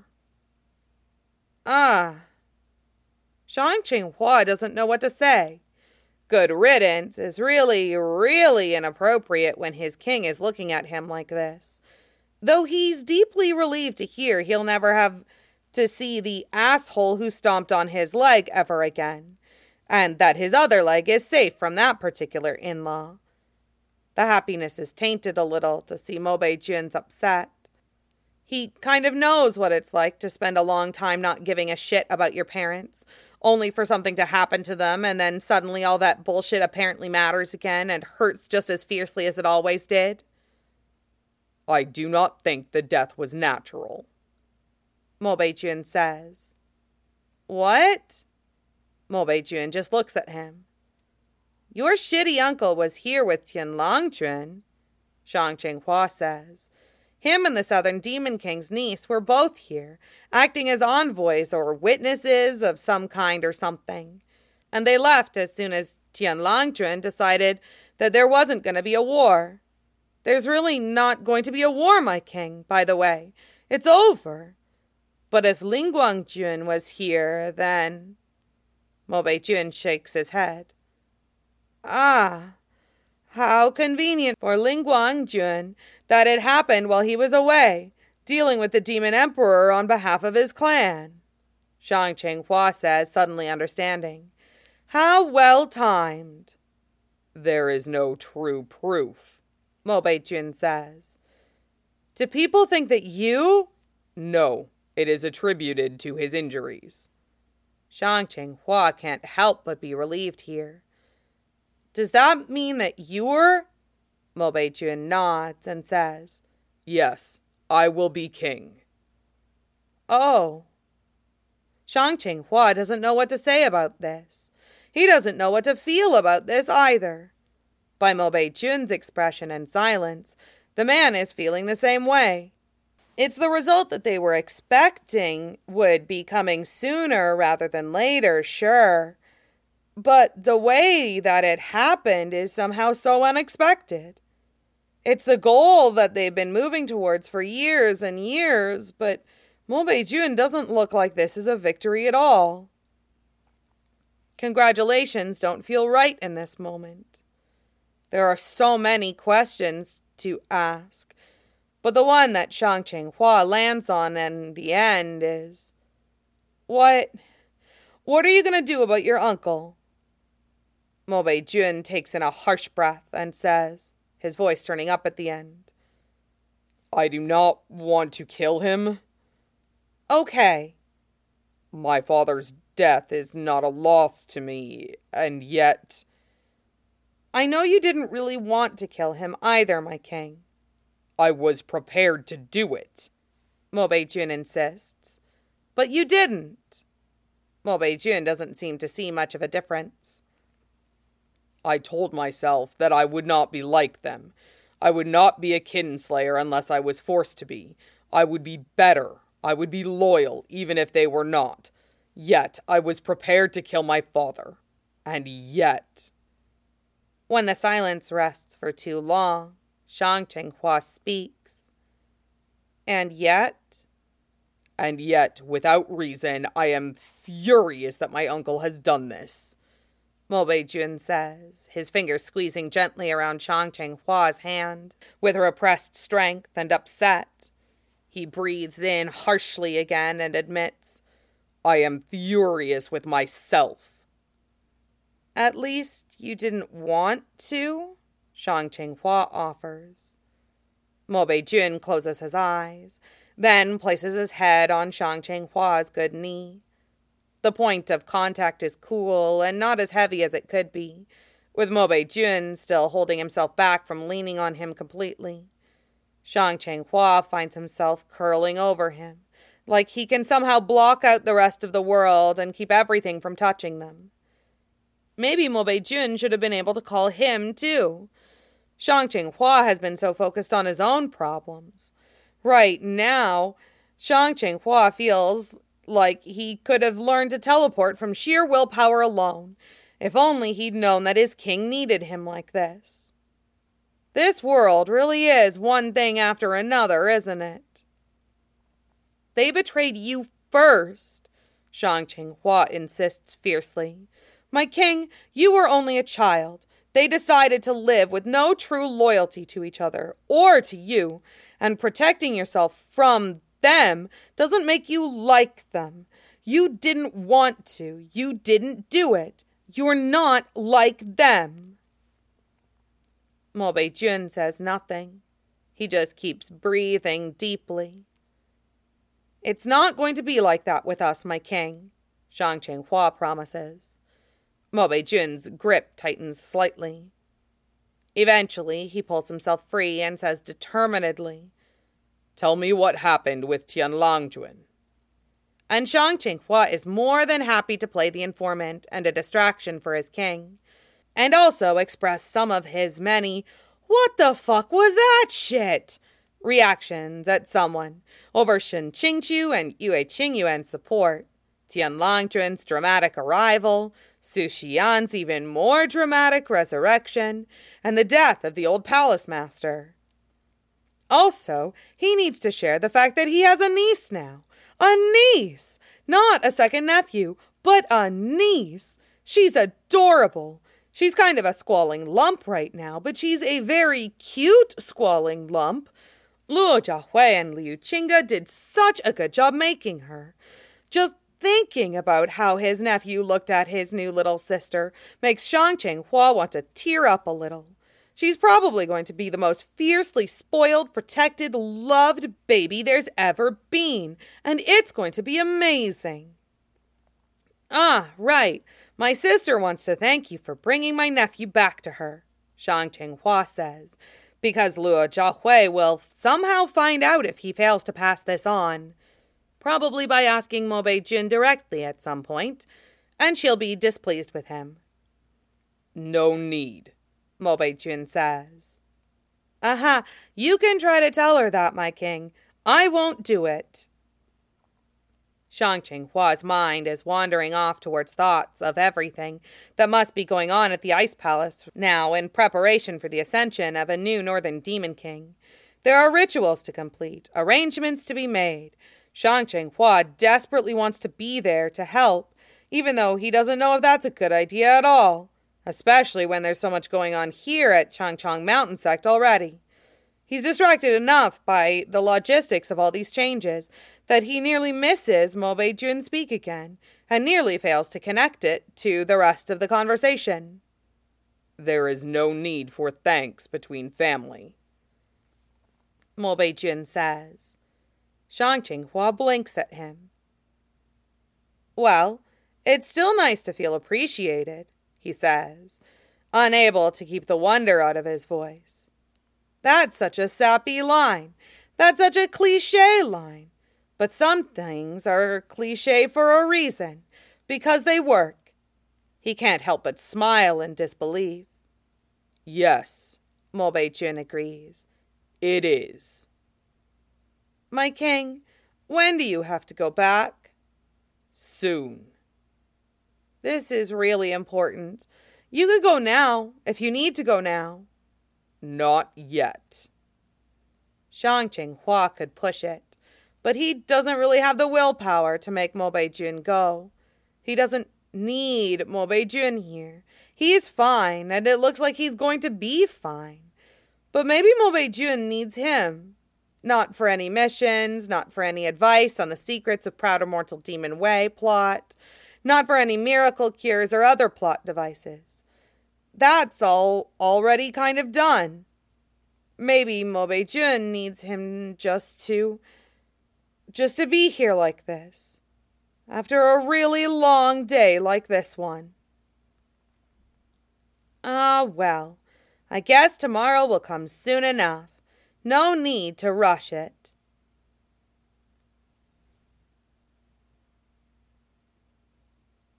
[SPEAKER 2] Ah. Shang Qinghua doesn't know what to say. Good riddance is really, really inappropriate when his king is looking at him like this. Though he's deeply relieved to hear he'll never have to see the asshole who stomped on his leg ever again, and that his other leg is safe from that particular in-law. The happiness is tainted a little to see Mo Beijun's upset. He kind of knows what it's like to spend a long time not giving a shit about your parents, only for something to happen to them, and then suddenly all that bullshit apparently matters again and hurts just as fiercely as it always did. I do not think the death was natural, Mo Beijun says. What? Mo Beijun just looks at him. Your shitty uncle was here with Tian Longchun, Shang Qinghua says. Him and the Southern Demon King's niece were both here, acting as envoys or witnesses of some kind or something. And they left as soon as Tian Longchun decided that there wasn't going to be a war. There's really not going to be a war, my king, by the way. It's over. But if Ling Guangjun was here, then... Mo Beijun shakes his head. Ah, how convenient for Ling Guangjun that it happened while he was away, dealing with the Demon Emperor on behalf of his clan. Shang Qinghua says, suddenly understanding. How well timed. There is no true proof, Mo Beijun says. Do people think that you... No. It is attributed to his injuries. Shang Qinghua can't help but be relieved here. Does that mean that you're... Mo Beijun nods and says, Yes, I will be king. Oh. Shang Qinghua doesn't know what to say about this. He doesn't know what to feel about this either. By Mo Beijun's expression and silence, the man is feeling the same way. It's the result that they were expecting would be coming sooner rather than later, sure. But the way that it happened is somehow so unexpected. It's the goal that they've been moving towards for years and years, but Mo Beijun doesn't look like this is a victory at all. Congratulations don't feel right in this moment. There are so many questions to ask. But the one that Shang Qinghua lands on in the end is, What? What are you going to do about your uncle? Mo Beijun takes in a harsh breath and says, his voice turning up at the end, I do not want to kill him. Okay. My father's death is not a loss to me, and yet... I know you didn't really want to kill him either, my king. I was prepared to do it, Mo Beijun insists. But you didn't. Mo Beijun doesn't seem to see much of a difference. I told myself that I would not be like them. I would not be a kinslayer unless I was forced to be. I would be better. I would be loyal, even if they were not. Yet I was prepared to kill my father. And yet... When the silence rests for too long, Shang Qinghua speaks. And yet? And yet, without reason, I am furious that my uncle has done this. Mo Beijun says, his fingers squeezing gently around Shang Chenghua's hand, with repressed strength and upset. He breathes in harshly again and admits, I am furious with myself. At least you didn't want to? Shang Chenghua offers. Mo Beijun closes his eyes, then places his head on Shang Chenghua's good knee. The point of contact is cool and not as heavy as it could be, with Mo Beijun still holding himself back from leaning on him completely. Shang Chenghua finds himself curling over him, like he can somehow block out the rest of the world and keep everything from touching them. Maybe Mo Beijun should have been able to call him, too. Shang Chenghua has been so focused on his own problems. Right now, Shang Chenghua feels like he could have learned to teleport from sheer willpower alone, if only he'd known that his king needed him like this. This world really is one thing after another, isn't it? They betrayed you first, Shang Chenghua insists fiercely. My king, you were only a child. They decided to live with no true loyalty to each other or to you, and protecting yourself from them doesn't make you like them. You didn't want to. You didn't do it. You're not like them. Mo Beijun says nothing. He just keeps breathing deeply. It's not going to be like that with us, my king, Shang Chenghua promises. Mo Beijun's grip tightens slightly. Eventually, he pulls himself free and says determinedly, Tell me what happened with Tianlangjuan. And Shang Chenghua is more than happy to play the informant and a distraction for his king, and also express some of his many, what the fuck was that shit? reactions at someone over Shen Qingqiu and Yue Qingyuan's support, Tianlangjuan's dramatic arrival, Su Xian's even more dramatic resurrection, and the death of the old palace master. Also, he needs to share the fact that he has a niece now. A niece! Not a second nephew, but a niece. She's adorable. She's kind of a squalling lump right now, but she's a very cute squalling lump. Luo Jiahui and Liu Qingge did such a good job making her. Just thinking about how his nephew looked at his new little sister makes Shang Chenghua want to tear up a little. She's probably going to be the most fiercely spoiled, protected, loved baby there's ever been, and it's going to be amazing. Ah, right. My sister wants to thank you for bringing my nephew back to her, Shang Chenghua says, because Luo Jiahui will somehow find out if he fails to pass this on. Probably by asking Mo Beijun directly at some point, and she'll be displeased with him. No need, Mo Beijun says. Aha, you can try to tell her that, my king. I won't do it. Shang Chenghua's mind is wandering off towards thoughts of everything that must be going on at the Ice Palace now in preparation for the ascension of a new Northern Demon King. There are rituals to complete, arrangements to be made. Shang Chenghua desperately wants to be there to help, even though he doesn't know if that's a good idea at all, especially when there's so much going on here at Changchong Mountain Sect already. He's distracted enough by the logistics of all these changes that he nearly misses Mo Beijun speak again, and nearly fails to connect it to the rest of the conversation. There is no need for thanks between family, Mo Beijun says. Shang Chenghua blinks at him. Well, it's still nice to feel appreciated, he says, unable to keep the wonder out of his voice. That's such a sappy line. That's such a cliché line. But some things are cliché for a reason, because they work. He can't help but smile in disbelief. Yes, Mo Beijun agrees. It is. My king, when do you have to go back? Soon. This is really important. You could go now, if you need to go now. Not yet. Shang Chenghua could push it, but he doesn't really have the willpower to make Mo Beijun go. He doesn't need Mobei-jun here. He's fine, and it looks like he's going to be fine. But maybe Mobei-jun needs him. Not for any missions, not for any advice on the secrets of Proud Immortal Demon Way plot, not for any miracle cures or other plot devices. That's all already kind of done. Maybe Mobei-jun needs him just to... just to be here like this. After a really long day like this one. Ah, well, I guess tomorrow will come soon enough. No need to rush it.